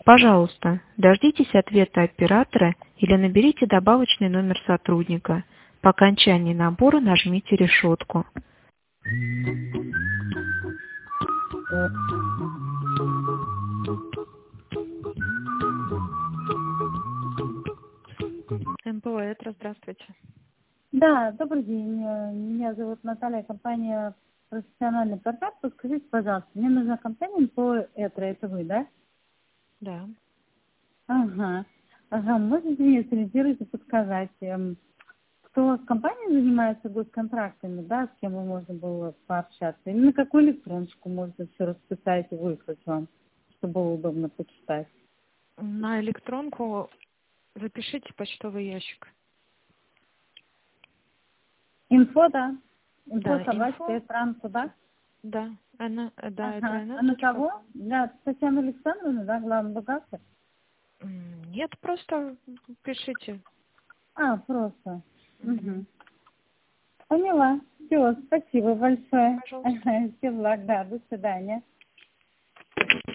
Пожалуйста, дождитесь ответа оператора или наберите добавочный номер сотрудника. По окончании набора нажмите решетку. МПО «Этро», здравствуйте. Да, добрый день. Меня зовут Наталья, компания «Профессиональный портал». Подскажите, пожалуйста, мне нужна компания по «Этро». Это вы, да? Да. Ага. Ага, можете мне сориентируйте, подсказать, кто в компании занимается госконтрактами, да, с кем можно было пообщаться? И на какую электроночку можно все расписать и выслать вам, чтобы было удобно почитать? На электронку запишите почтовый ящик. Инфо, да? Инфо Да, собачка, инфо. экран, куда? Да, да, это Ага. А на кого? nl.com. Для Татьяны Александровны, да, главный бухгалтер? Нет, просто пишите. Просто. Мгм. Поняла. Все, спасибо большое. Пожалуйста. Всем благ, да, до свидания.